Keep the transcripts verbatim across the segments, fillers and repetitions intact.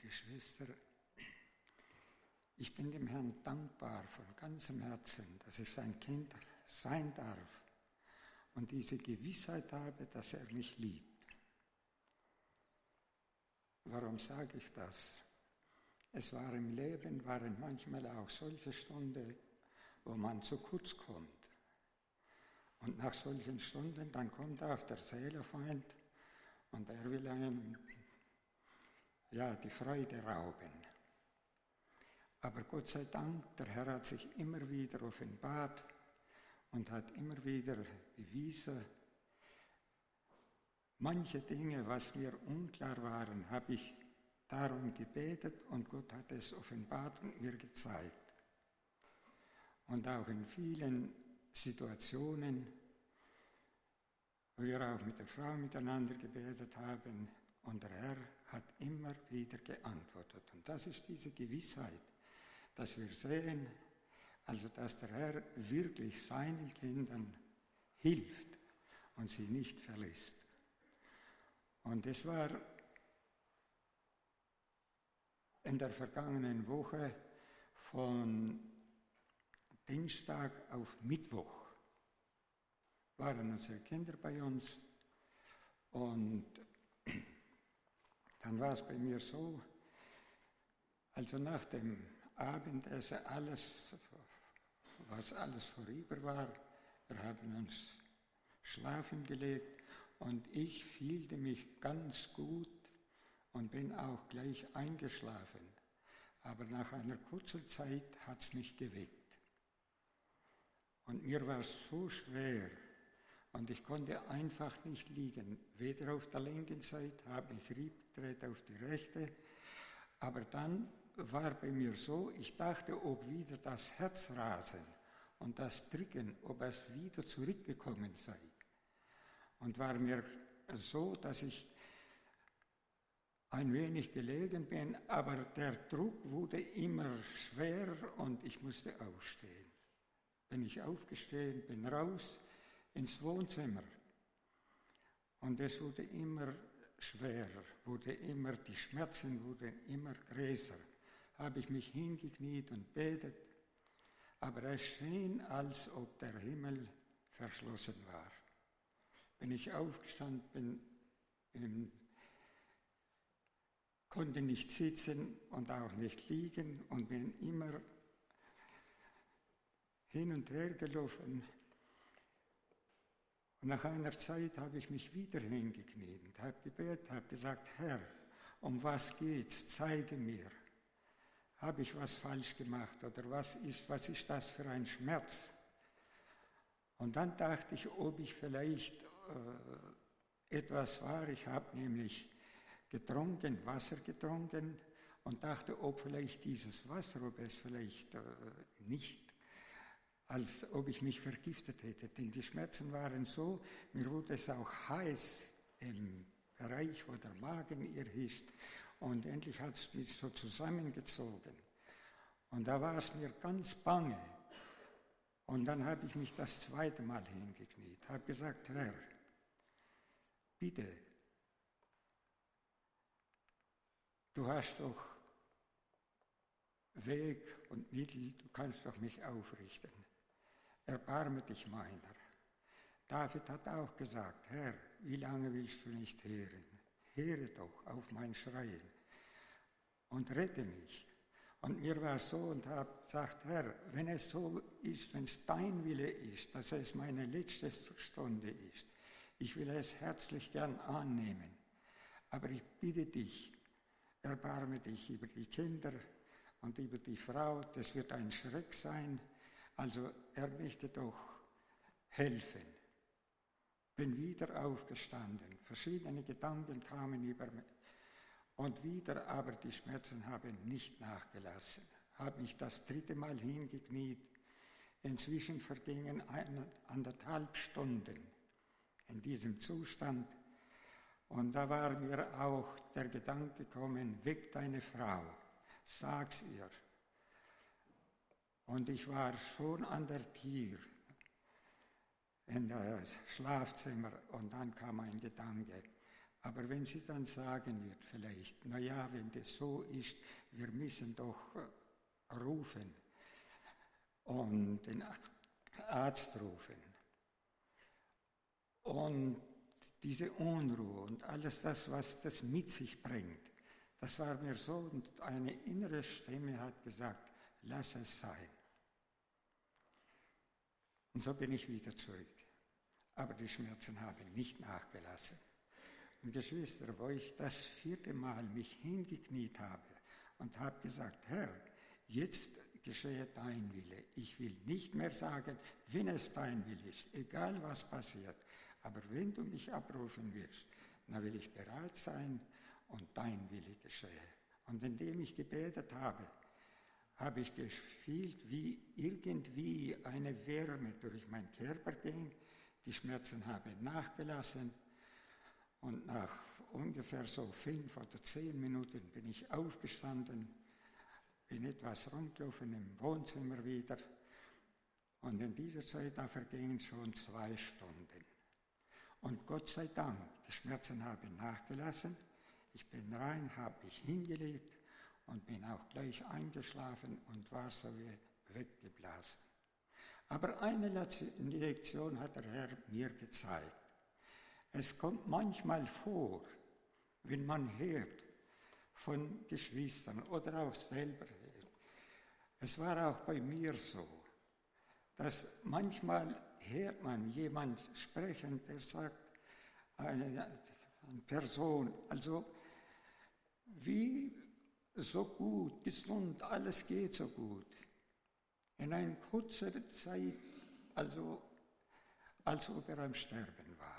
liebe Schwester, ich bin dem Herrn dankbar von ganzem Herzen, dass ich sein Kind sein darf und diese Gewissheit habe, dass er mich liebt. Warum sage ich das? Es war im Leben, waren manchmal auch solche Stunden, wo man zu kurz kommt. Und nach solchen Stunden, dann kommt auch der Seelenfeind und er will einem ja, die Freude rauben. Aber Gott sei Dank, der Herr hat sich immer wieder offenbart und hat immer wieder bewiesen, manche Dinge, was mir unklar waren, habe ich darum gebetet und Gott hat es offenbart und mir gezeigt. Und auch in vielen Situationen, wo wir auch mit der Frau miteinander gebetet haben und der Herr hat immer wieder geantwortet. Und das ist diese Gewissheit, dass wir sehen, also dass der Herr wirklich seinen Kindern hilft und sie nicht verlässt. Und es war in der vergangenen Woche von Dienstag auf Mittwoch waren unsere Kinder bei uns und dann war es bei mir so, also nach dem Abendessen, alles, was alles vorüber war, wir haben uns schlafen gelegt und ich fühlte mich ganz gut und bin auch gleich eingeschlafen. Aber nach einer kurzen Zeit hat es mich geweckt. Und mir war es so schwer und ich konnte einfach nicht liegen. Weder auf der linken Seite habe ich Riebtritt auf die rechte, aber dann war bei mir so, ich dachte, ob wieder das Herzrasen und das Drücken, ob es wieder zurückgekommen sei. Und war mir so, dass ich ein wenig gelegen bin, aber der Druck wurde immer schwerer und ich musste aufstehen. Bin ich aufgestanden, bin raus ins Wohnzimmer und es wurde immer schwerer, wurde immer, die Schmerzen wurden immer größer. Habe ich mich hingekniet und betet, aber es schien, als ob der Himmel verschlossen war. Bin ich aufgestanden, bin im konnte nicht sitzen und auch nicht liegen und bin immer hin und her gelaufen. Und nach einer Zeit habe ich mich wieder hingekniet und habe gebetet, habe gesagt, Herr, um was geht's? Zeige mir. Habe ich was falsch gemacht oder was ist, was ist das für ein Schmerz? Und dann dachte ich, ob ich vielleicht äh, etwas war. Ich habe nämlich getrunken, Wasser getrunken und dachte, ob vielleicht dieses Wasser, ob es vielleicht äh, nicht, als ob ich mich vergiftet hätte. Denn die Schmerzen waren so, mir wurde es auch heiß im Bereich, wo der Magen ihr ist. Und endlich hat es mich so zusammengezogen. Und da war es mir ganz bange. Und dann habe ich mich das zweite Mal hingekniet, habe gesagt, Herr, bitte, du hast doch Weg und Mittel, du kannst doch mich aufrichten. Erbarme dich meiner. David hat auch gesagt, Herr, wie lange willst du nicht hören? Höre doch auf mein Schreien und rette mich. Und mir war es so und habe gesagt, Herr, wenn es so ist, wenn es dein Wille ist, dass es meine letzte Stunde ist, ich will es herzlich gern annehmen, aber ich bitte dich, erbarme dich über die Kinder und über die Frau, das wird ein Schreck sein, also er möchte doch helfen. Bin wieder aufgestanden, verschiedene Gedanken kamen über mich und wieder, aber die Schmerzen haben nicht nachgelassen. Habe mich das dritte Mal hingekniet, inzwischen vergingen eine, anderthalb Stunden in diesem Zustand und da war mir auch der Gedanke gekommen, weck deine Frau, sag's ihr. Und ich war schon an der Tür in das Schlafzimmer und dann kam ein Gedanke, Aber wenn sie dann sagen wird vielleicht, na ja, wenn das so ist, wir müssen doch rufen und den Arzt rufen. Und diese Unruhe und alles das, was das mit sich bringt, das war mir so, und eine innere Stimme hat gesagt, lass es sein. Und so bin ich wieder zurück. Aber die Schmerzen haben nicht nachgelassen. Und Geschwister, wo ich das vierte Mal mich hingekniet habe und habe gesagt, Herr, jetzt geschehe dein Wille. Ich will nicht mehr sagen, wenn es dein Wille ist, egal was passiert. Aber wenn du mich abrufen wirst, dann will ich bereit sein und dein Wille geschehe. Und indem ich gebetet habe, habe ich gefühlt, wie irgendwie eine Wärme durch meinen Körper ging. Die Schmerzen haben nachgelassen. Und nach ungefähr so fünf oder zehn Minuten bin ich aufgestanden, bin etwas rumgelaufen im Wohnzimmer wieder. Und in dieser Zeit, da vergingen schon zwei Stunden. Und Gott sei Dank, die Schmerzen haben nachgelassen. Ich bin rein, habe mich hingelegt und bin auch gleich eingeschlafen und war so wie weggeblasen. Aber eine Lektion hat der Herr mir gezeigt. Es kommt manchmal vor, wenn man hört von Geschwistern oder auch selber hört. Es war auch bei mir so, dass manchmal hört man jemand sprechen, der sagt, eine Person, also wie so gut, gesund, alles geht so gut. In einer kurzen Zeit, also als ob er am Sterben war.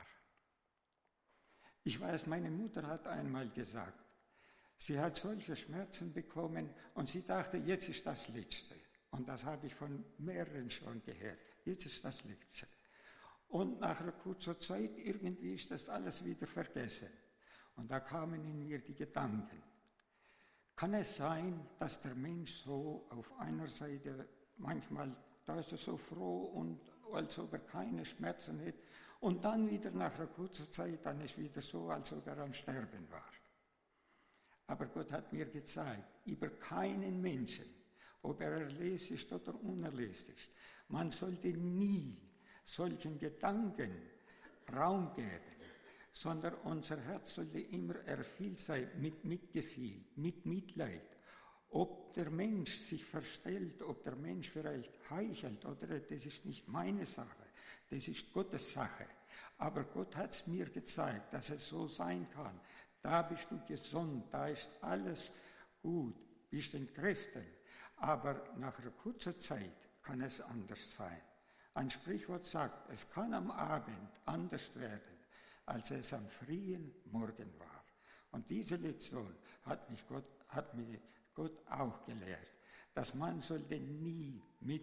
Ich weiß, meine Mutter hat einmal gesagt, sie hat solche Schmerzen bekommen und sie dachte, jetzt ist das Letzte. Und das habe ich von mehreren schon gehört. Jetzt ist das Letzte. Und nach einer kurzen Zeit, irgendwie ist das alles wieder vergessen. Und da kamen in mir die Gedanken. Kann es sein, dass der Mensch so auf einer Seite manchmal, da ist er so froh und als ob er keine Schmerzen hätte, und dann wieder nach einer kurzen Zeit, dann ist wieder so, als ob er am Sterben war. Aber Gott hat mir gezeigt, über keinen Menschen, ob er erlöst ist oder unerlöst ist, man sollte nie solchen Gedanken Raum geben, sondern unser Herz sollte immer erfüllt sein mit Mitgefühl, mit Mitleid. Ob der Mensch sich verstellt, ob der Mensch vielleicht heuchelt, oder das ist nicht meine Sache, das ist Gottes Sache. Aber Gott hat es mir gezeigt, dass es so sein kann. Da bist du gesund, da ist alles gut, bist in Kräften. Aber nach einer kurzen Zeit kann es anders sein. Ein Sprichwort sagt, es kann am Abend anders werden, als es am frühen Morgen war. Und diese Lektion hat mich Gott, hat mir Gott auch gelehrt, dass man sollte nie mit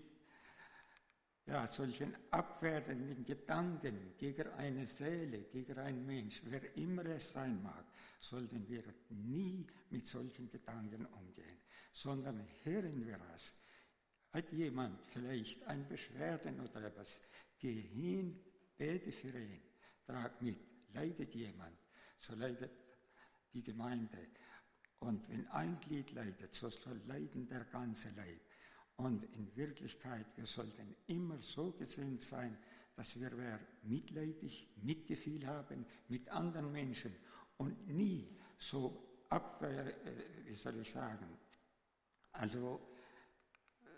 ja, solchen abwertenden Gedanken gegen eine Seele, gegen einen Mensch, wer immer es sein mag, sollten wir nie mit solchen Gedanken umgehen, sondern hören wir es. Hat jemand vielleicht ein Beschwerden oder etwas, geh hin, bete für ihn, trag mit, leidet jemand, so leidet die Gemeinde. Und wenn ein Glied leidet, so soll leiden der ganze Leib. Und in Wirklichkeit, wir sollten immer so gesinnt sein, dass wir mitleidig, Mitgefühl haben mit anderen Menschen und nie so abwehr, äh, wie soll ich sagen, also äh,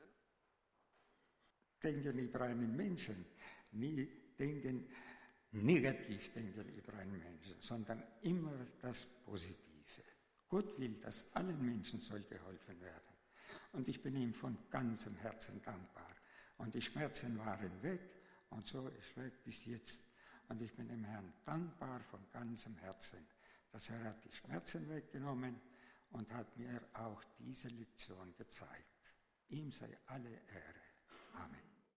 denken über einen Menschen, nie denken, negativ denken über einen Menschen, sondern immer das Positive. Gott will, dass allen Menschen soll geholfen werden. Und ich bin ihm von ganzem Herzen dankbar. Und die Schmerzen waren weg und so ist weg bis jetzt. Und ich bin dem Herrn dankbar von ganzem Herzen, dass er hat die Schmerzen weggenommen und hat mir auch diese Lektion gezeigt. Ihm sei alle Ehre. Amen.